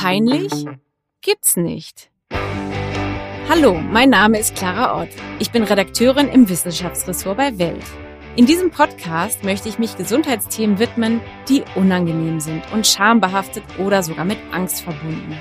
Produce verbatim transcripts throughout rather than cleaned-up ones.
Peinlich? Gibt's nicht. Hallo, mein Name ist Clara Ott. Ich bin Redakteurin im Wissenschaftsressort bei Welt. In diesem Podcast möchte ich mich Gesundheitsthemen widmen, die unangenehm sind und schambehaftet oder sogar mit Angst verbunden.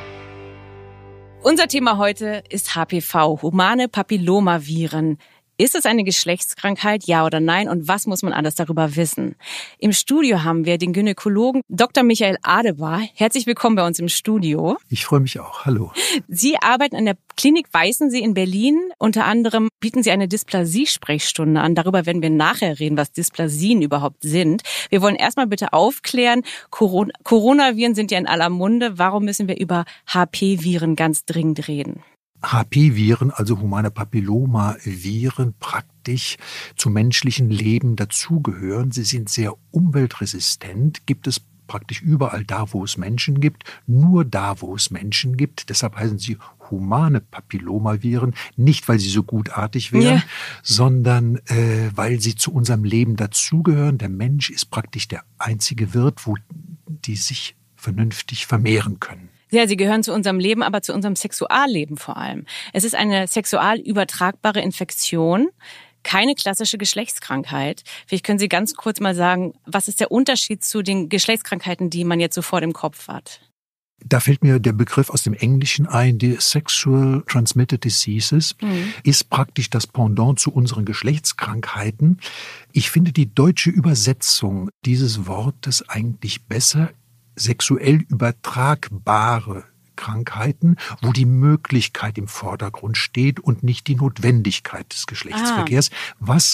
Unser Thema heute ist H P V, humane Papillomaviren. Ist es eine Geschlechtskrankheit, ja oder nein? Und was muss man alles darüber wissen? Im Studio haben wir den Gynäkologen Doktor Michael Adebar. Herzlich willkommen bei uns im Studio. Ich freue mich auch. Hallo. Sie arbeiten an der Klinik Weißensee in Berlin. Unter anderem bieten Sie eine Dysplasie-Sprechstunde an. Darüber werden wir nachher reden, was Dysplasien überhaupt sind. Wir wollen erstmal bitte aufklären, Corona- Coronaviren sind ja in aller Munde. Warum müssen wir über H P-Viren ganz dringend reden? H P-Viren, also humane Papillomaviren, praktisch zum menschlichen Leben dazugehören. Sie sind sehr umweltresistent, gibt es praktisch überall da, wo es Menschen gibt, nur da, wo es Menschen gibt. Deshalb heißen sie humane Papillomaviren, nicht weil sie so gutartig wären, ja. sondern äh, weil sie zu unserem Leben dazugehören. Der Mensch ist praktisch der einzige Wirt, wo die sich vernünftig vermehren können. Ja, sie gehören zu unserem Leben, aber zu unserem Sexualleben vor allem. Es ist eine sexual übertragbare Infektion, keine klassische Geschlechtskrankheit. Vielleicht können Sie ganz kurz mal sagen, was ist der Unterschied zu den Geschlechtskrankheiten, die man jetzt so vor dem Kopf hat? Da fällt mir der Begriff aus dem Englischen ein, die Sexual Transmitted Diseases, mhm. ist praktisch das Pendant zu unseren Geschlechtskrankheiten. Ich finde die deutsche Übersetzung dieses Wortes eigentlich besser. Sexuell übertragbare Krankheiten, wo die Möglichkeit im Vordergrund steht und nicht die Notwendigkeit des Geschlechtsverkehrs, ah. was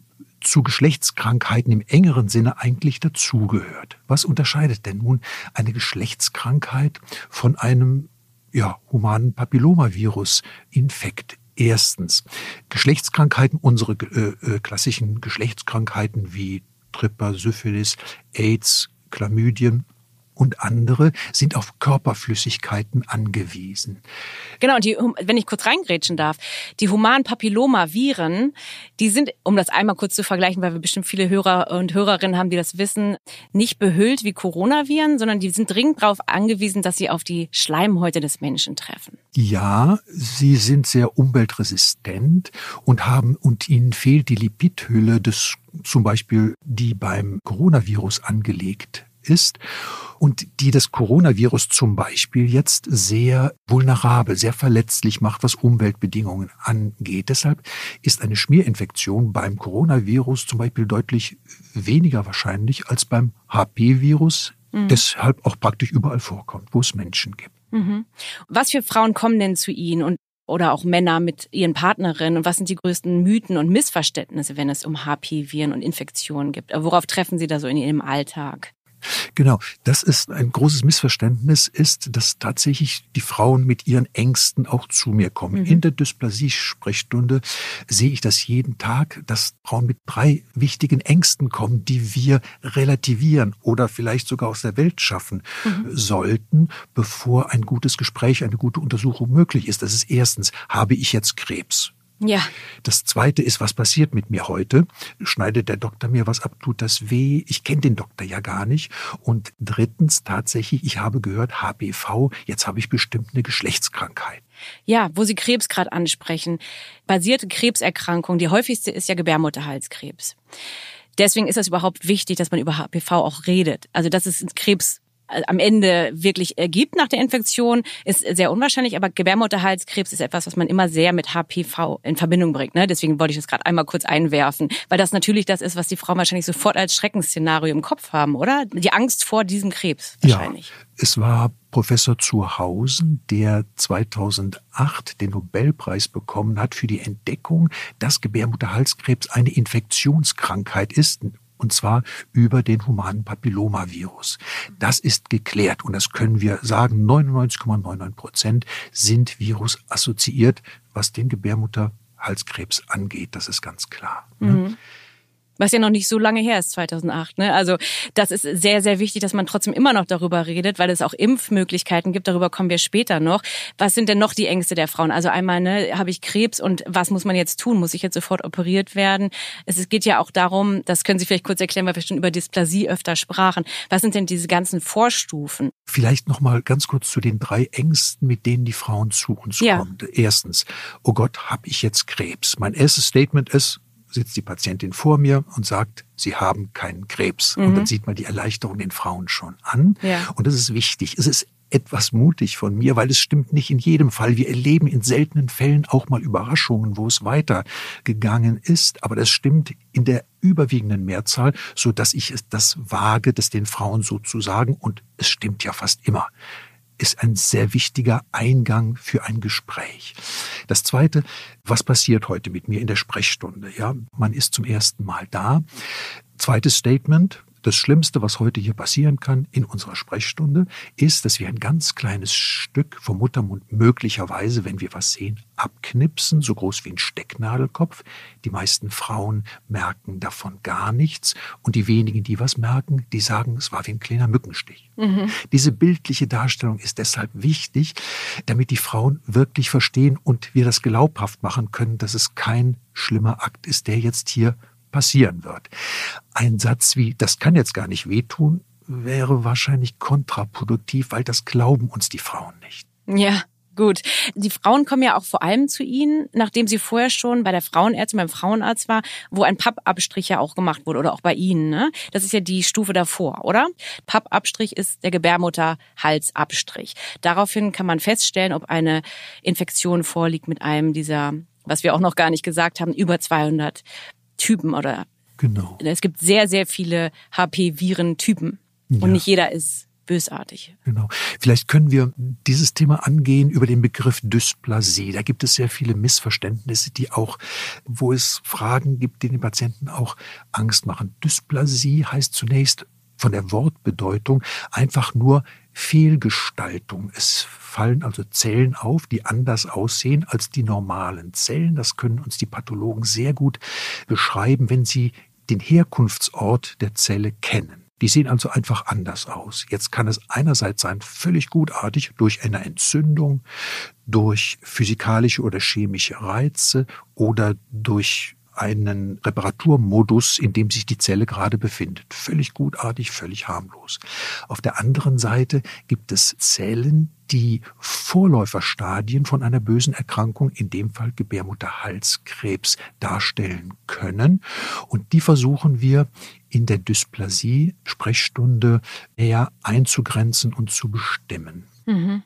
zu Geschlechtskrankheiten im engeren Sinne eigentlich dazugehört. Was unterscheidet denn nun eine Geschlechtskrankheit von einem ja, humanen Papillomavirus-Infekt? Erstens, Geschlechtskrankheiten, unsere äh, klassischen Geschlechtskrankheiten wie Tripper, Syphilis, AIDS, Chlamydien und andere sind auf Körperflüssigkeiten angewiesen. Genau, und die, wenn ich kurz reingrätschen darf, die humanen Papillomaviren, die sind, um das einmal kurz zu vergleichen, weil wir bestimmt viele Hörer und Hörerinnen haben, die das wissen, nicht behüllt wie Coronaviren, sondern die sind dringend darauf angewiesen, dass sie auf die Schleimhäute des Menschen treffen. Ja, sie sind sehr umweltresistent und haben, und ihnen fehlt die Lipidhülle des, zum Beispiel, die beim Coronavirus angelegt ist und die das Coronavirus zum Beispiel jetzt sehr vulnerabel, sehr verletzlich macht, was Umweltbedingungen angeht. Deshalb ist eine Schmierinfektion beim Coronavirus zum Beispiel deutlich weniger wahrscheinlich als beim H P-Virus, mhm. deshalb auch praktisch überall vorkommt, wo es Menschen gibt. Mhm. Was für Frauen kommen denn zu Ihnen und oder auch Männer mit ihren Partnerinnen? Und was sind die größten Mythen und Missverständnisse, wenn es um H P-Viren und Infektionen geht? Worauf treffen Sie da so in Ihrem Alltag? Genau, das ist ein großes Missverständnis, ist, dass tatsächlich die Frauen mit ihren Ängsten auch zu mir kommen. Mhm. In der Dysplasie-Sprechstunde sehe ich das jeden Tag, dass Frauen mit drei wichtigen Ängsten kommen, die wir relativieren oder vielleicht sogar aus der Welt schaffen mhm. sollten, bevor ein gutes Gespräch, eine gute Untersuchung möglich ist. Das ist erstens, habe ich jetzt Krebs? Ja. Das Zweite ist, was passiert mit mir heute? Schneidet der Doktor mir was ab? Tut das weh? Ich kenne den Doktor ja gar nicht. Und drittens tatsächlich, ich habe gehört, H P V, jetzt habe ich bestimmt eine Geschlechtskrankheit. Ja, wo Sie Krebs gerade ansprechen. Basierte Krebserkrankung, die häufigste ist ja Gebärmutterhalskrebs. Deswegen ist es überhaupt wichtig, dass man über H P V auch redet. Also dass es Krebs am Ende wirklich ergibt nach der Infektion, ist sehr unwahrscheinlich, aber Gebärmutterhalskrebs ist etwas, was man immer sehr mit H P V in Verbindung bringt. Ne? Deswegen wollte ich das gerade einmal kurz einwerfen, weil das natürlich das ist, was die Frauen wahrscheinlich sofort als Schreckensszenario im Kopf haben, oder? Die Angst vor diesem Krebs wahrscheinlich. Ja, es war Professor Zurhausen, der zweitausendacht den Nobelpreis bekommen hat für die Entdeckung, dass Gebärmutterhalskrebs eine Infektionskrankheit ist. Und zwar über den humanen Papillomavirus. Das ist geklärt und das können wir sagen, neunundneunzig Komma neunundneunzig Prozent sind virusassoziiert, was den Gebärmutterhalskrebs angeht. Das ist ganz klar. Mhm. Was ja noch nicht so lange her ist, zweitausendacht. Ne? Also das ist sehr, sehr wichtig, dass man trotzdem immer noch darüber redet, weil es auch Impfmöglichkeiten gibt. Darüber kommen wir später noch. Was sind denn noch die Ängste der Frauen? Also einmal, ne, habe ich Krebs und was muss man jetzt tun? Muss ich jetzt sofort operiert werden? Es geht ja auch darum, das können Sie vielleicht kurz erklären, weil wir schon über Dysplasie öfter sprachen. Was sind denn diese ganzen Vorstufen? Vielleicht noch mal ganz kurz zu den drei Ängsten, mit denen die Frauen zu uns ja. kommen. Erstens, oh Gott, habe ich jetzt Krebs? Mein erstes Statement ist, sitzt die Patientin vor mir und sagt, sie haben keinen Krebs. Mhm. Und dann sieht man die Erleichterung den Frauen schon an. Ja. Und das ist wichtig. Es ist etwas mutig von mir, weil es stimmt nicht in jedem Fall. Wir erleben in seltenen Fällen auch mal Überraschungen, wo es weitergegangen ist. Aber das stimmt in der überwiegenden Mehrzahl, so dass ich es das wage, das den Frauen so zu sagen. Und es stimmt ja fast immer. Ist ein sehr wichtiger Eingang für ein Gespräch. Das Zweite, was passiert heute mit mir in der Sprechstunde? Ja, man ist zum ersten Mal da. Zweites Statement. Das Schlimmste, was heute hier passieren kann in unserer Sprechstunde, ist, dass wir ein ganz kleines Stück vom Muttermund möglicherweise, wenn wir was sehen, abknipsen, so groß wie ein Stecknadelkopf. Die meisten Frauen merken davon gar nichts. Und die wenigen, die was merken, die sagen, es war wie ein kleiner Mückenstich. Mhm. Diese bildliche Darstellung ist deshalb wichtig, damit die Frauen wirklich verstehen und wir das glaubhaft machen können, dass es kein schlimmer Akt ist, der jetzt hier passieren wird. Ein Satz wie, das kann jetzt gar nicht wehtun, wäre wahrscheinlich kontraproduktiv, weil das glauben uns die Frauen nicht. Ja, gut. Die Frauen kommen ja auch vor allem zu Ihnen, nachdem sie vorher schon bei der Frauenärztin, beim Frauenarzt war, wo ein Pappabstrich ja auch gemacht wurde oder auch bei Ihnen. Ne? Das ist ja die Stufe davor, oder? Pappabstrich ist der Gebärmutterhalsabstrich. Daraufhin kann man feststellen, ob eine Infektion vorliegt mit einem dieser, was wir auch noch gar nicht gesagt haben, über zweihundert Typen oder genau. Es gibt sehr, sehr viele H P-Viren-Typen ja. Und nicht jeder ist bösartig. Genau. Vielleicht können wir dieses Thema angehen über den Begriff Dysplasie. Da gibt es sehr viele Missverständnisse, die auch, wo es Fragen gibt, die den Patienten auch Angst machen. Dysplasie heißt zunächst von der Wortbedeutung einfach nur Fehlgestaltung. Es fallen also Zellen auf, die anders aussehen als die normalen Zellen. Das können uns die Pathologen sehr gut beschreiben, wenn sie den Herkunftsort der Zelle kennen. Die sehen also einfach anders aus. Jetzt kann es einerseits sein, völlig gutartig durch eine Entzündung, durch physikalische oder chemische Reize oder durch einen Reparaturmodus, in dem sich die Zelle gerade befindet. Völlig gutartig, völlig harmlos. Auf der anderen Seite gibt es Zellen, die Vorläuferstadien von einer bösen Erkrankung, in dem Fall Gebärmutterhalskrebs, darstellen können. Und die versuchen wir in der Dysplasie-Sprechstunde eher einzugrenzen und zu bestimmen. Mhm.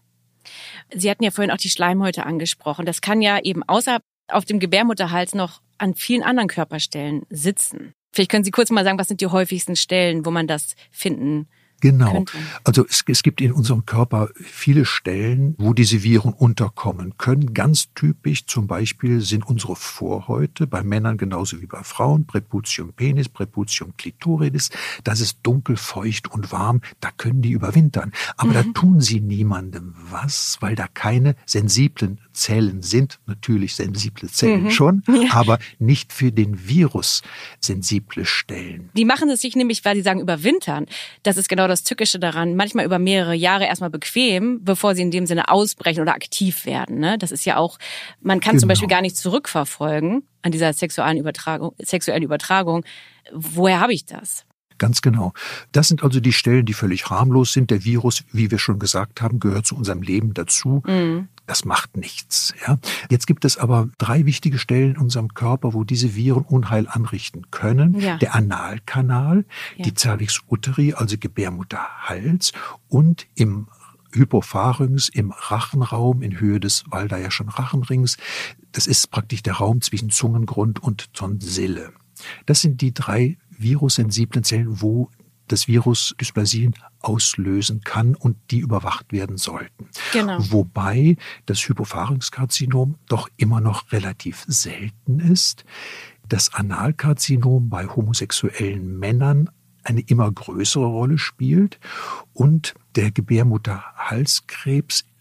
Sie hatten ja vorhin auch die Schleimhäute angesprochen. Das kann ja eben außer auf dem Gebärmutterhals noch an vielen anderen Körperstellen sitzen. Vielleicht können Sie kurz mal sagen, was sind die häufigsten Stellen, wo man das finden Genau. könnte? Also es, es gibt in unserem Körper viele Stellen, wo diese Viren unterkommen können. Ganz typisch zum Beispiel sind unsere Vorhäute, bei Männern genauso wie bei Frauen, Präputium penis, Präputium clitoridis. Das ist dunkel, feucht und warm, da können die überwintern. Aber mhm. da tun sie niemandem was, weil da keine sensiblen Zellen sind. Natürlich sensible Zellen mhm. schon, ja. aber nicht für den Virus sensible Stellen. Die machen es sich nämlich, weil sie sagen überwintern. Das ist genau das Tückische daran, manchmal über mehrere Jahre erstmal bequem, bevor sie in dem Sinne ausbrechen oder aktiv werden. Ne? Das ist ja auch, man kann genau. zum Beispiel gar nicht zurückverfolgen an dieser sexuellen Übertragung, sexuellen Übertragung. Woher habe ich das? Ganz genau. Das sind also die Stellen, die völlig harmlos sind. Der Virus, wie wir schon gesagt haben, gehört zu unserem Leben dazu. Mhm. Das macht nichts. Ja. Jetzt gibt es aber drei wichtige Stellen in unserem Körper, wo diese Viren Unheil anrichten können. Ja. Der Analkanal, ja. die Cervix uteri, also Gebärmutterhals, und im Hypopharynx, im Rachenraum in Höhe des Waldeyeschen Rachenrings. Das ist praktisch der Raum zwischen Zungengrund und Tonsille. Das sind die drei virussensiblen Zellen, wo das Virus Dysplasien auslösen kann und die überwacht werden sollten. Genau. Wobei das Hypopharynxkarzinom doch immer noch relativ selten ist. Das Analkarzinom bei homosexuellen Männern eine immer größere Rolle spielt und der Gebärmutterhalskrebs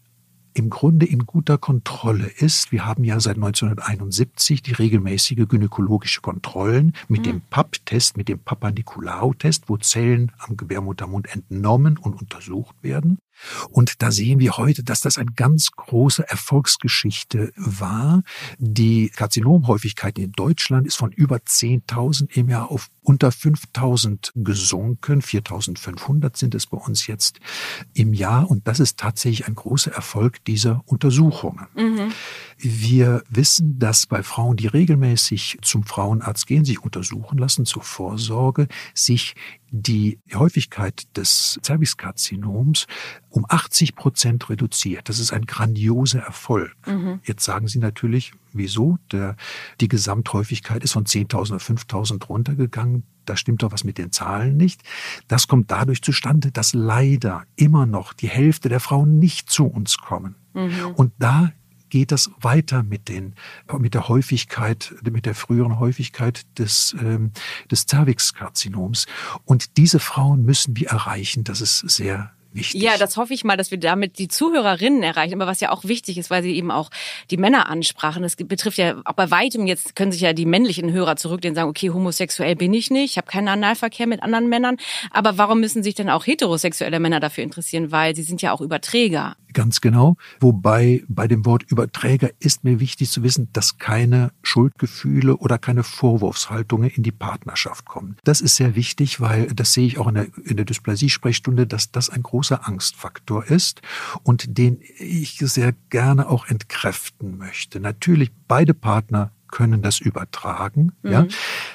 im Grunde in guter Kontrolle ist. Wir haben ja seit neunzehnhunderteinundsiebzig die regelmäßige gynäkologische Kontrollen mit mhm. dem P A P-Test, mit dem Papa-Nikolaou-Test, wo Zellen am Gebärmuttermund entnommen und untersucht werden. Und da sehen wir heute, dass das eine ganz große Erfolgsgeschichte war. Die Karzinomhäufigkeit in Deutschland ist von über zehntausend im Jahr auf unter fünftausend gesunken. viertausendfünfhundert sind es bei uns jetzt im Jahr. Und das ist tatsächlich ein großer Erfolg dieser Untersuchungen. Mhm. Wir wissen, dass bei Frauen, die regelmäßig zum Frauenarzt gehen, sich untersuchen lassen zur Vorsorge, sich die Häufigkeit des Zervixkarzinoms um achtzig Prozent reduziert. Das ist ein grandioser Erfolg. Mhm. Jetzt sagen Sie natürlich, wieso? Der, die Gesamthäufigkeit ist von zehntausend auf fünftausend runtergegangen. Da stimmt doch was mit den Zahlen nicht. Das kommt dadurch zustande, dass leider immer noch die Hälfte der Frauen nicht zu uns kommen. Mhm. Und da geht das weiter mit den, mit der Häufigkeit, mit der früheren Häufigkeit des, ähm, des Zervixkarzinoms. Und diese Frauen müssen wir erreichen. Das ist sehr wichtig. Ja, das hoffe ich mal, dass wir damit die Zuhörerinnen erreichen. Aber was ja auch wichtig ist, weil Sie eben auch die Männer ansprachen. Das betrifft ja auch bei weitem, jetzt können sich ja die männlichen Hörer zurücklehnen und sagen, okay, homosexuell bin ich nicht, ich habe keinen Analverkehr mit anderen Männern. Aber warum müssen sich denn auch heterosexuelle Männer dafür interessieren? Weil sie sind ja auch Überträger. Ganz genau. Wobei bei dem Wort Überträger ist mir wichtig zu wissen, dass keine Schuldgefühle oder keine Vorwurfshaltungen in die Partnerschaft kommen. Das ist sehr wichtig, weil das sehe ich auch in der, in der Dysplasie-Sprechstunde, dass das ein großer Angstfaktor ist und den ich sehr gerne auch entkräften möchte. Natürlich, beide Partner können das übertragen. Mhm. Ja.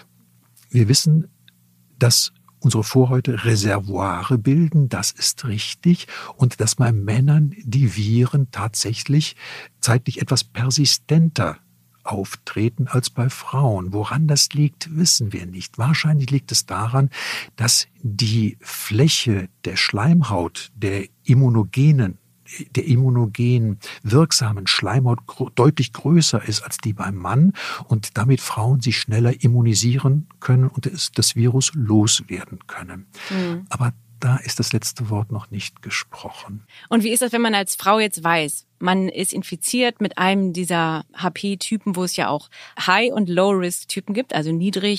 Wir wissen, dass unsere Vorhäute Reservoire bilden, das ist richtig. Und dass bei Männern die Viren tatsächlich zeitlich etwas persistenter auftreten als bei Frauen. Woran das liegt, wissen wir nicht. Wahrscheinlich liegt es daran, dass die Fläche der Schleimhaut der immunogenen der immunogen wirksamen Schleimhaut deutlich größer ist als die beim Mann und damit Frauen sich schneller immunisieren können und das Virus loswerden können. Mhm. Aber da ist das letzte Wort noch nicht gesprochen. Und wie ist das, wenn man als Frau jetzt weiß, man ist infiziert mit einem dieser H P-Typen, wo es ja auch High- und Low-Risk-Typen gibt, also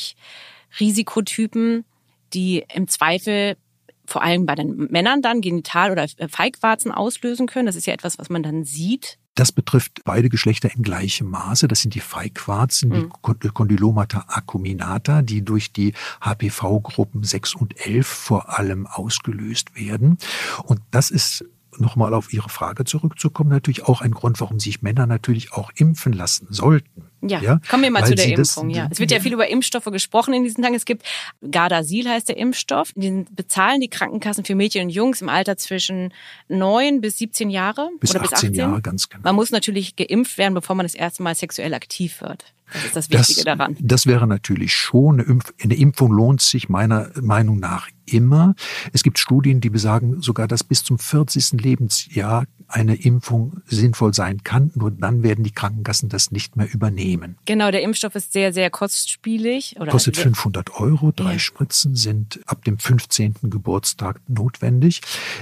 Niedrig-Risikotypen, die im Zweifel vor allem bei den Männern dann Genital- oder Feigwarzen auslösen können. Das ist ja etwas, was man dann sieht. Das betrifft beide Geschlechter in gleichem Maße. Das sind die Feigwarzen, die mhm. Condylomata acuminata, die durch die H P V-Gruppen sechs und elf vor allem ausgelöst werden. Und das ist, nochmal auf Ihre Frage zurückzukommen, natürlich auch ein Grund, warum sich Männer natürlich auch impfen lassen sollten. Ja, ja, kommen wir mal zu der Impfung. Das, ja. Es wird ja viel über Impfstoffe gesprochen in diesen Tagen. Es gibt Gardasil heißt der Impfstoff. Den bezahlen die Krankenkassen für Mädchen und Jungs im Alter zwischen neun bis siebzehn Jahre. Bis oder achtzehn, bis achtzehn Jahre, ganz genau. Man muss natürlich geimpft werden, bevor man das erste Mal sexuell aktiv wird. Das ist das Wichtige das, daran. Das wäre natürlich schon. Eine, Impf- eine Impfung lohnt sich meiner Meinung nach immer. Es gibt Studien, die besagen sogar, dass bis zum vierzigsten Lebensjahr eine Impfung sinnvoll sein kann. Nur dann werden die Krankenkassen das nicht mehr übernehmen. Genau, der Impfstoff ist sehr, sehr kostspielig. Oder Kostet fünfhundert Euro. Drei ja. Spritzen sind ab dem fünfzehnten Geburtstag notwendig.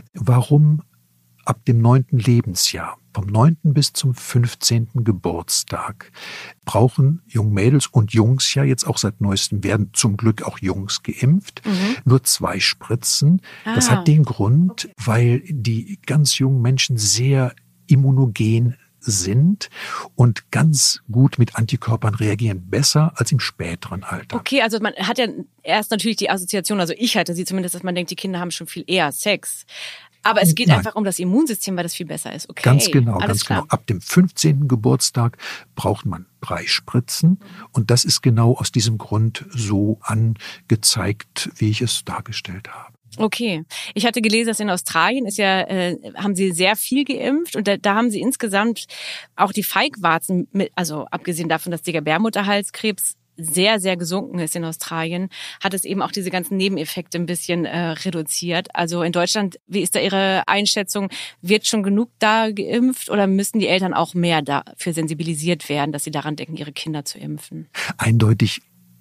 Warum ab dem neunten Lebensjahr? Vom neunten bis zum fünfzehnten Geburtstag brauchen junge Mädels und Jungs ja jetzt auch seit neuestem werden zum Glück auch Jungs geimpft. Mhm. Nur zwei Spritzen. Ah. Das hat den Grund, okay. weil die ganz jungen Menschen sehr immunogen sind und ganz gut mit Antikörpern reagieren, besser als im späteren Alter. Okay, also man hat ja erst natürlich die Assoziation, also ich hatte sie zumindest, dass man denkt, die Kinder haben schon viel eher Sex. Aber es geht Nein. einfach um das Immunsystem, weil das viel besser ist. Okay, ganz genau, alles ganz klar. genau. Ab dem fünfzehnten Geburtstag braucht man drei Spritzen. Und das ist genau aus diesem Grund so angezeigt, wie ich es dargestellt habe. Okay. Ich hatte gelesen, dass in Australien ist ja, äh, haben sie sehr viel geimpft und da, da haben sie insgesamt auch die Feigwarzen, mit, also abgesehen davon, dass der Gebärmutterhalskrebs sehr, sehr gesunken ist in Australien, hat es eben auch diese ganzen Nebeneffekte ein bisschen äh, reduziert. Also in Deutschland, wie ist da Ihre Einschätzung? Wird schon genug da geimpft oder müssen die Eltern auch mehr dafür sensibilisiert werden, dass sie daran denken, ihre Kinder zu impfen? Eindeutig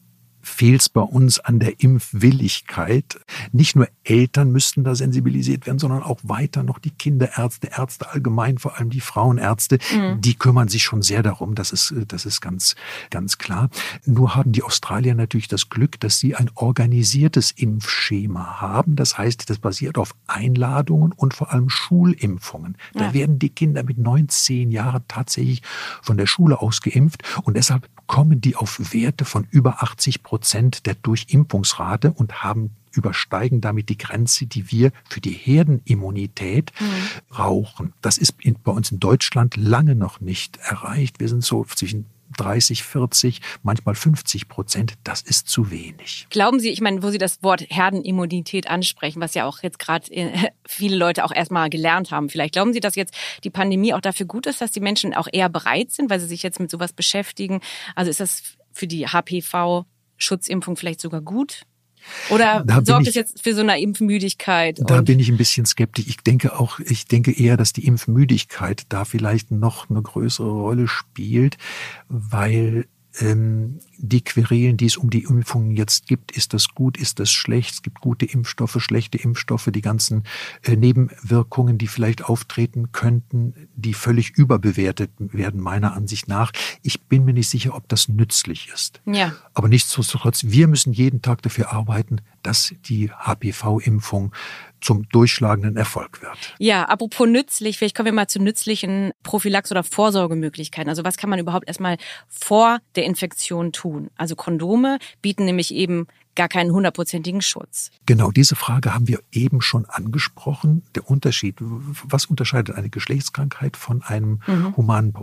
fehlt es bei uns an der Impfwilligkeit. Nicht nur Eltern müssten da sensibilisiert werden, sondern auch weiter noch die Kinderärzte, Ärzte allgemein, vor allem die Frauenärzte, mhm. die kümmern sich schon sehr darum, das ist, das ist ganz, ganz klar. Nur haben die Australier natürlich das Glück, dass sie ein organisiertes Impfschema haben. Das heißt, das basiert auf Einladungen und vor allem Schulimpfungen. Da ja. werden die Kinder mit neun, zehn Jahren tatsächlich von der Schule aus geimpft und deshalb kommen die auf Werte von über achtzig Prozent der Durchimpfungsrate und haben übersteigen damit die Grenze, die wir für die Herdenimmunität mhm. brauchen. Das ist in, bei uns in Deutschland lange noch nicht erreicht. Wir sind so zwischen dreißig, vierzig, manchmal fünfzig Prozent. Das ist zu wenig. Glauben Sie, ich meine, wo Sie das Wort Herdenimmunität ansprechen, was ja auch jetzt gerade viele Leute auch erstmal gelernt haben, vielleicht glauben Sie, dass jetzt die Pandemie auch dafür gut ist, dass die Menschen auch eher bereit sind, weil sie sich jetzt mit sowas beschäftigen? Also ist das für die H P V-Schutzimpfung vielleicht sogar gut? Oder sorgt es jetzt für so eine Impfmüdigkeit? Da bin ich ein bisschen skeptisch. Ich denke auch, ich denke eher, dass die Impfmüdigkeit da vielleicht noch eine größere Rolle spielt, weil ähm, die Querelen, die es um die Impfungen jetzt gibt, ist das gut, ist das schlecht? Es gibt gute Impfstoffe, schlechte Impfstoffe, die ganzen äh, Nebenwirkungen, die vielleicht auftreten könnten, die völlig überbewertet werden, meiner Ansicht nach. Ich bin mir nicht sicher, ob das nützlich ist. Ja. Aber nichtsdestotrotz, wir müssen jeden Tag dafür arbeiten, dass die H P V-Impfung zum durchschlagenden Erfolg wird. Ja, apropos nützlich, vielleicht kommen wir mal zu nützlichen Prophylaxe- oder Vorsorgemöglichkeiten. Also was kann man überhaupt erstmal vor der Infektion tun? Also Kondome bieten nämlich eben gar keinen hundertprozentigen Schutz. Genau, diese Frage haben wir eben schon angesprochen. Der Unterschied, was unterscheidet eine Geschlechtskrankheit von einem mhm. humanen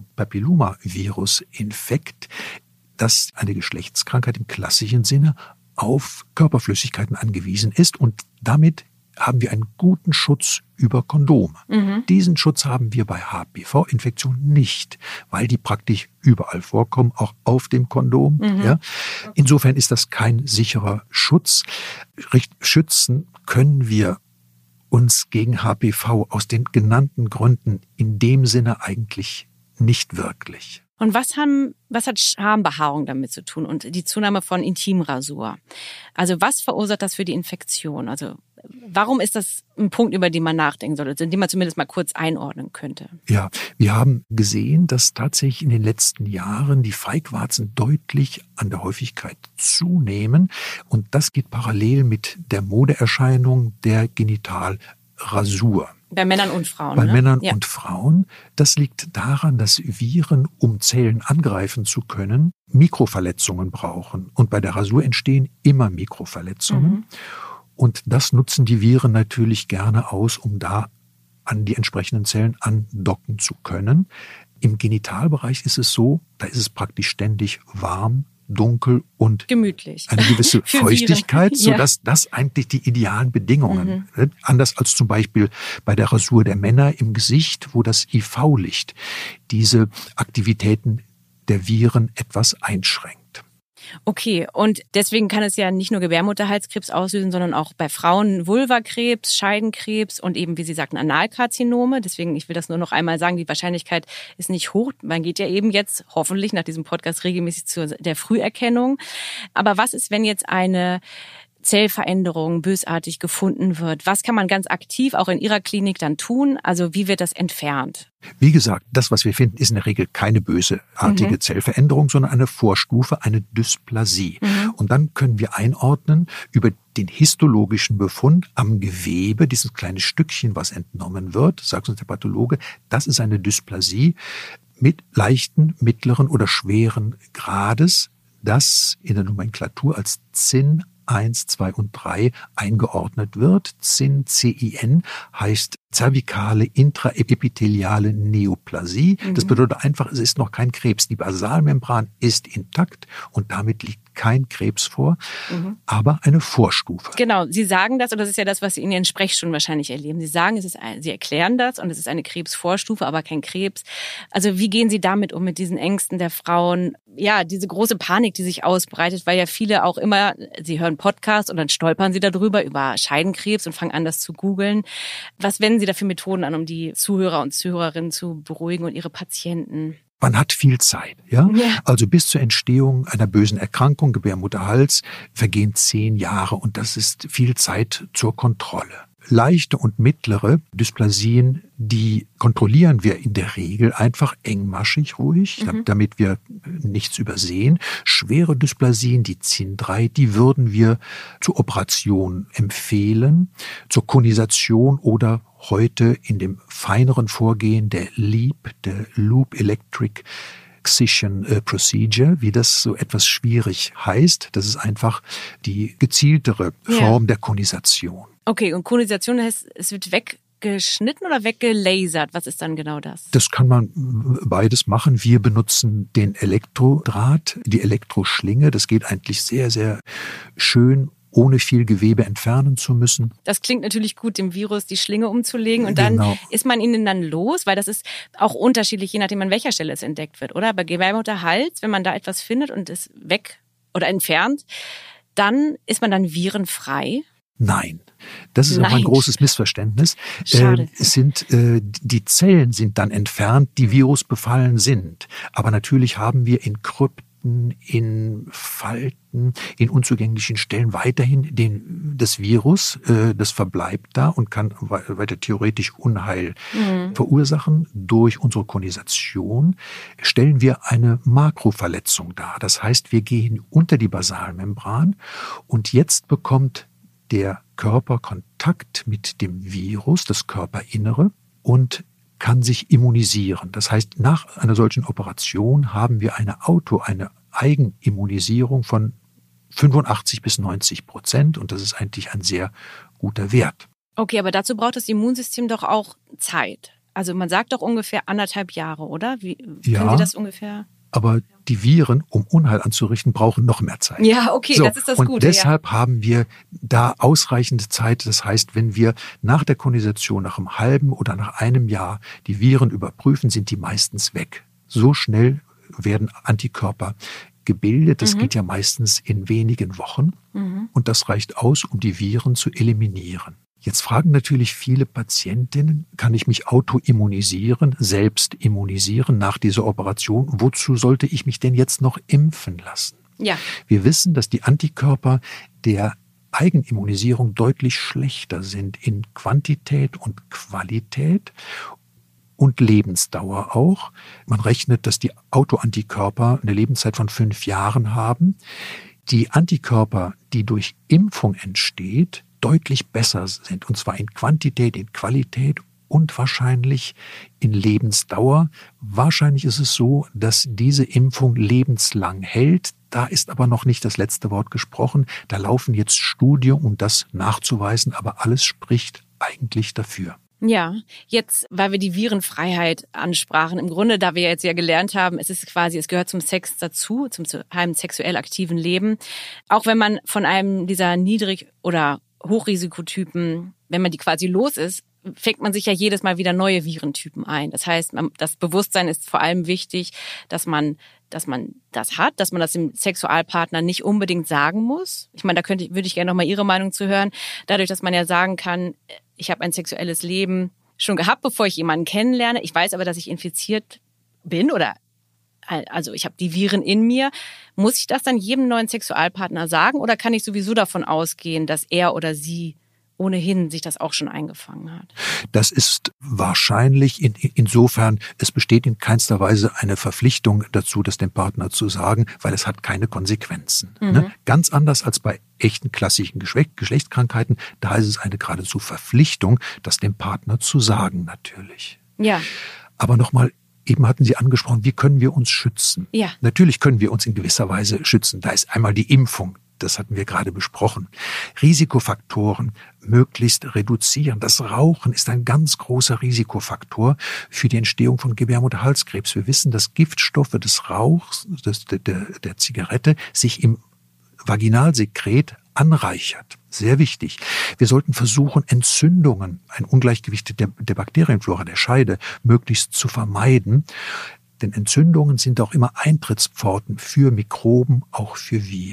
Papilloma-Virus-Infekt? Dass eine Geschlechtskrankheit im klassischen Sinne auf Körperflüssigkeiten angewiesen ist und damit haben wir einen guten Schutz über Kondome. Mhm. Diesen Schutz haben wir bei H P V-Infektionen nicht, weil die praktisch überall vorkommen, auch auf dem Kondom. Mhm. Ja. Insofern ist das kein sicherer Schutz. Schützen können wir uns gegen H P V aus den genannten Gründen in dem Sinne eigentlich nicht wirklich. Und was haben, was hat Schambehaarung damit zu tun und die Zunahme von Intimrasur? Also was verursacht das für die Infektion? Also warum ist das ein Punkt, über den man nachdenken sollte, den man zumindest mal kurz einordnen könnte? Ja, wir haben gesehen, dass tatsächlich in den letzten Jahren die Feigwarzen deutlich an der Häufigkeit zunehmen. Und das geht parallel mit der Modeerscheinung der Genitalrasur. Bei Männern und Frauen. Bei ne? Männern ja. und Frauen. Das liegt daran, dass Viren, um Zellen angreifen zu können, Mikroverletzungen brauchen. Und bei der Rasur entstehen immer Mikroverletzungen. Mhm. Und das nutzen die Viren natürlich gerne aus, um da an die entsprechenden Zellen andocken zu können. Im Genitalbereich ist es so, da ist es praktisch ständig warm, dunkel und gemütlich. Eine gewisse Feuchtigkeit, ja. sodass das eigentlich die idealen Bedingungen, mhm. anders als zum Beispiel bei der Rasur der Männer im Gesicht, wo das I V-Licht diese Aktivitäten der Viren etwas einschränkt. Okay, und deswegen kann es ja nicht nur Gebärmutterhalskrebs auslösen, sondern auch bei Frauen Vulvakrebs, Scheidenkrebs und eben, wie Sie sagten, Analkarzinome. Deswegen, ich will das nur noch einmal sagen, die Wahrscheinlichkeit ist nicht hoch. Man geht ja eben jetzt hoffentlich nach diesem Podcast regelmäßig zu der Früherkennung. Aber was ist, wenn jetzt eine Zellveränderung bösartig gefunden wird? Was kann man ganz aktiv auch in Ihrer Klinik dann tun? Also wie wird das entfernt? Wie gesagt, das, was wir finden, ist in der Regel keine bösartige mhm. Zellveränderung, sondern eine Vorstufe, eine Dysplasie. Mhm. Und dann können wir einordnen über den histologischen Befund am Gewebe, dieses kleine Stückchen, was entnommen wird, sagt uns der Pathologe, das ist eine Dysplasie mit leichten, mittleren oder schweren Grades, das in der Nomenklatur als C I N eins, zwei und drei eingeordnet wird. C I N, C I N heißt zervikale intraepitheliale Neoplasie. Mhm. Das bedeutet einfach, es ist noch kein Krebs. Die Basalmembran ist intakt und damit liegt kein Krebs vor, mhm. aber eine Vorstufe. Genau, Sie sagen das und das ist ja das, was Sie in Ihren Sprechstunden wahrscheinlich erleben. Sie sagen, es ist ein, Sie erklären das und es ist eine Krebsvorstufe, aber kein Krebs. Also wie gehen Sie damit um, mit diesen Ängsten der Frauen? Ja, diese große Panik, die sich ausbreitet, weil ja viele auch immer, sie hören Podcasts und dann stolpern sie darüber, über Scheidenkrebs und fangen an, das zu googeln. Was wenden Sie da für Methoden an, um die Zuhörer und Zuhörerinnen zu beruhigen und ihre Patienten? Man hat viel Zeit, ja? ja. Also bis zur Entstehung einer bösen Erkrankung, Gebärmutterhals, vergehen zehn Jahre und das ist viel Zeit zur Kontrolle. Leichte und mittlere Dysplasien, die kontrollieren wir in der Regel einfach engmaschig ruhig, mhm. damit wir nichts übersehen. Schwere Dysplasien, die C I N drei, die würden wir zur Operation empfehlen, zur Konisation oder heute in dem feineren Vorgehen der L E E P, der Loop Electric Excision Procedure, wie das so etwas schwierig heißt. Das ist einfach die gezieltere Form ja. der Konisation. Okay, und Konisation heißt, es wird weggeschnitten oder weggelasert? Was ist dann genau das? Das kann man beides machen. Wir benutzen den Elektrodraht, die Elektroschlinge. Das geht eigentlich sehr, sehr schön, ohne viel Gewebe entfernen zu müssen. Das klingt natürlich gut, dem Virus die Schlinge umzulegen und dann genau. ist man ihnen dann los, weil das ist auch unterschiedlich, je nachdem an welcher Stelle es entdeckt wird, oder? Bei Gebärmutterhals, wenn man da etwas findet und es weg oder entfernt, dann ist man dann virenfrei? Nein, das ist Nein. auch ein großes Missverständnis. Schade. Äh, es sind, äh, die Zellen sind dann entfernt, die virusbefallen sind. Aber natürlich haben wir in Krypten, in Falten, in unzugänglichen Stellen weiterhin den, das Virus, äh, das verbleibt da und kann weiter theoretisch Unheil mhm. verursachen. Durch unsere Konisation stellen wir eine Makroverletzung dar. Das heißt, wir gehen unter die Basalmembran und jetzt bekommt der Körper Kontakt mit dem Virus, das Körperinnere, und kann sich immunisieren. Das heißt, nach einer solchen Operation haben wir eine Auto, eine Eigenimmunisierung von fünfundachtzig bis neunzig Prozent und das ist eigentlich ein sehr guter Wert. Okay, aber dazu braucht das Immunsystem doch auch Zeit. Also man sagt doch ungefähr anderthalb Jahre, oder? Wie ja, können Sie das ungefähr? Aber die Viren, um Unheil anzurichten, brauchen noch mehr Zeit. Ja, okay, so, das ist das und Gute. Und deshalb ja. haben wir da ausreichende Zeit. Das heißt, wenn wir nach der Konisation, nach einem halben oder nach einem Jahr die Viren überprüfen, sind die meistens weg. So schnell werden Antikörper gebildet. Das mhm. geht ja meistens in wenigen Wochen. Mhm. Und das reicht aus, um die Viren zu eliminieren. Jetzt fragen natürlich viele Patientinnen, kann ich mich autoimmunisieren, selbst immunisieren nach dieser Operation? Wozu sollte ich mich denn jetzt noch impfen lassen? Ja. Wir wissen, dass die Antikörper der Eigenimmunisierung deutlich schlechter sind in Quantität und Qualität und Lebensdauer auch. Man rechnet, dass die Autoantikörper eine Lebenszeit von fünf Jahren haben. Die Antikörper, die durch Impfung entsteht, deutlich besser sind, und zwar in Quantität, in Qualität und wahrscheinlich in Lebensdauer. Wahrscheinlich ist es so, dass diese Impfung lebenslang hält. Da ist aber noch nicht das letzte Wort gesprochen. Da laufen jetzt Studien, um das nachzuweisen, aber alles spricht eigentlich dafür. Ja, jetzt, weil wir die Virenfreiheit ansprachen, im Grunde, da wir jetzt ja gelernt haben, es ist quasi, es gehört zum Sex dazu, zum einem sexuell aktiven Leben. Auch wenn man von einem dieser Niedrig- oder Hochrisikotypen, wenn man die quasi los ist, fängt man sich ja jedes Mal wieder neue Virentypen ein. Das heißt, das Bewusstsein ist vor allem wichtig, dass man, dass man das hat, dass man das dem Sexualpartner nicht unbedingt sagen muss. Ich meine, da könnte, würde ich gerne noch mal Ihre Meinung zu hören. Dadurch, dass man ja sagen kann, ich habe ein sexuelles Leben schon gehabt, bevor ich jemanden kennenlerne. Ich weiß aber, dass ich infiziert bin oder also ich habe die Viren in mir. Muss ich das dann jedem neuen Sexualpartner sagen oder kann ich sowieso davon ausgehen, dass er oder sie ohnehin sich das auch schon eingefangen hat? Das ist wahrscheinlich in, insofern, es besteht in keinster Weise eine Verpflichtung dazu, das dem Partner zu sagen, weil es hat keine Konsequenzen. Mhm. Ne? Ganz anders als bei echten klassischen Geschlechtskrankheiten, da ist es eine geradezu Verpflichtung, das dem Partner zu sagen natürlich. Ja. Aber nochmal, eben hatten Sie angesprochen, wie können wir uns schützen? Ja. Natürlich können wir uns in gewisser Weise schützen. Da ist einmal die Impfung. Das hatten wir gerade besprochen. Risikofaktoren möglichst reduzieren. Das Rauchen ist ein ganz großer Risikofaktor für die Entstehung von Gebärmutterhalskrebs. Wir wissen, dass Giftstoffe des Rauchs, des, der, der Zigarette, sich im Vaginalsekret anreichert. Sehr wichtig. Wir sollten versuchen, Entzündungen, ein Ungleichgewicht der, der Bakterienflora, der Scheide, möglichst zu vermeiden. Denn Entzündungen sind auch immer Eintrittspforten für Mikroben, auch für Viren.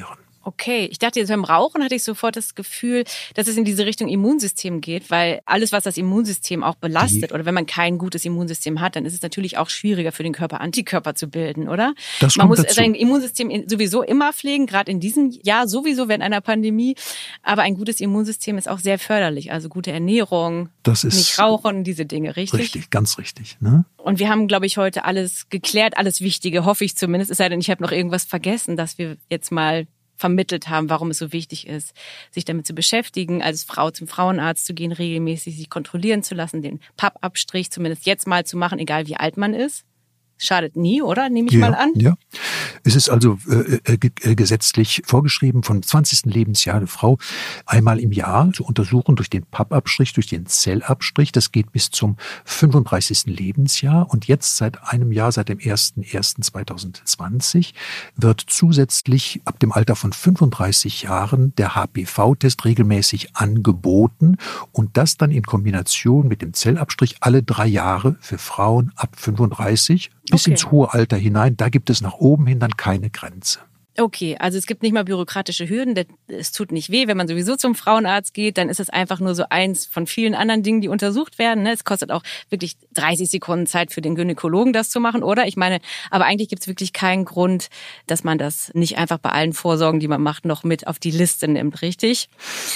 Okay, ich dachte jetzt beim Rauchen hatte ich sofort das Gefühl, dass es in diese Richtung Immunsystem geht, weil alles, was das Immunsystem auch belastet, die, oder wenn man kein gutes Immunsystem hat, dann ist es natürlich auch schwieriger für den Körper, Antikörper zu bilden, oder? Das man muss dazu. sein Immunsystem sowieso immer pflegen, gerade in diesem Jahr sowieso während einer Pandemie. Aber ein gutes Immunsystem ist auch sehr förderlich, also gute Ernährung, das ist nicht rauchen, diese Dinge, richtig? Richtig, ganz richtig. Ne? Und wir haben, glaube ich, heute alles geklärt, alles Wichtige, hoffe ich zumindest, es sei denn, ich habe noch irgendwas vergessen, dass wir jetzt mal vermittelt haben, warum es so wichtig ist, sich damit zu beschäftigen, als Frau zum Frauenarzt zu gehen, regelmäßig sich kontrollieren zu lassen, den Pappabstrich zumindest jetzt mal zu machen, egal wie alt man ist. Schadet nie, oder? Nehme ich ja, mal an. Ja. Es ist also äh, äh, gesetzlich vorgeschrieben, von zwanzigsten Lebensjahr eine Frau einmal im Jahr zu untersuchen durch den Pappabstrich, durch den Zellabstrich. Das geht bis zum fünfunddreißigsten Lebensjahr. Und jetzt seit einem Jahr, seit dem ersten ersten zweitausendzwanzig, wird zusätzlich ab dem Alter von fünfunddreißig Jahren der H P V-Test regelmäßig angeboten. Und das dann in Kombination mit dem Zellabstrich alle drei Jahre für Frauen ab fünfunddreißig. Bis okay. ins hohe Alter hinein, da gibt es nach oben hin dann keine Grenze. Okay, also es gibt nicht mal bürokratische Hürden, es tut nicht weh, wenn man sowieso zum Frauenarzt geht, dann ist es einfach nur so eins von vielen anderen Dingen, die untersucht werden. Es kostet auch wirklich dreißig Sekunden Zeit für den Gynäkologen, das zu machen, oder? Ich meine, aber eigentlich gibt es wirklich keinen Grund, dass man das nicht einfach bei allen Vorsorgen, die man macht, noch mit auf die Liste nimmt, richtig?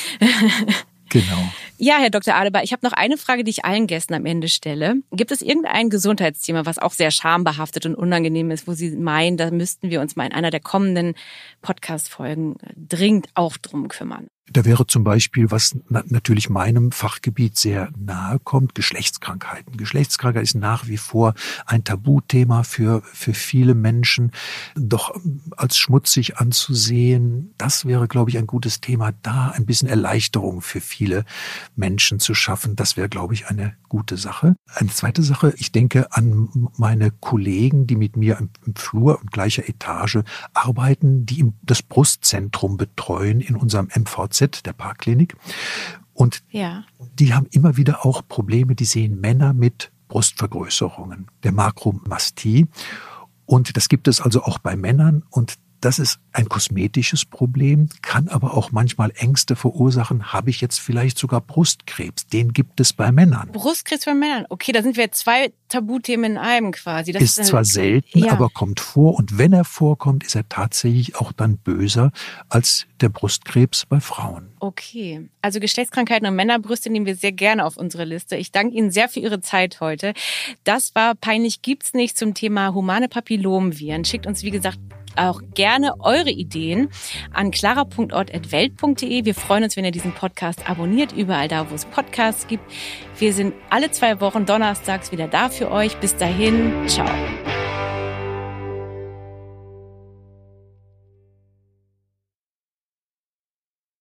Genau. Ja, Herr Doktor Adebar, ich habe noch eine Frage, die ich allen Gästen am Ende stelle. Gibt es irgendein Gesundheitsthema, was auch sehr schambehaftet und unangenehm ist, wo Sie meinen, da müssten wir uns mal in einer der kommenden Podcast-Folgen dringend auch drum kümmern? Da wäre zum Beispiel, was na- natürlich meinem Fachgebiet sehr nahe kommt, Geschlechtskrankheiten. Geschlechtskrankheit ist nach wie vor ein Tabuthema für, für viele Menschen, doch als schmutzig anzusehen. Das wäre, glaube ich, ein gutes Thema, da ein bisschen Erleichterung für viele Menschen zu schaffen. Das wäre, glaube ich, eine gute Sache. Eine zweite Sache, ich denke an meine Kollegen, die mit mir im, im Flur und gleicher Etage arbeiten, die im, das Brustzentrum betreuen in unserem M V Z, der Parkklinik. Und ja. die haben immer wieder auch Probleme, die sehen Männer mit Brustvergrößerungen, der Makromastie. Und das gibt es also auch bei Männern. Und das ist ein kosmetisches Problem, kann aber auch manchmal Ängste verursachen. Habe ich jetzt vielleicht sogar Brustkrebs? Den gibt es bei Männern. Brustkrebs bei Männern? Okay, da sind wir zwei Tabuthemen in einem quasi. Das ist, ist zwar selten, ja. aber kommt vor. Und wenn er vorkommt, ist er tatsächlich auch dann böser als der Brustkrebs bei Frauen. Okay, also Geschlechtskrankheiten und Männerbrüste nehmen wir sehr gerne auf unsere Liste. Ich danke Ihnen sehr für Ihre Zeit heute. Das war Peinlich gibt's nicht zum Thema humane Papillomviren. Schickt uns, wie gesagt, auch gerne eure Ideen an clara punkt ort at welt punkt de. Wir freuen uns, wenn ihr diesen Podcast abonniert, überall da, wo es Podcasts gibt. Wir sind alle zwei Wochen donnerstags wieder da für euch. Bis dahin, ciao.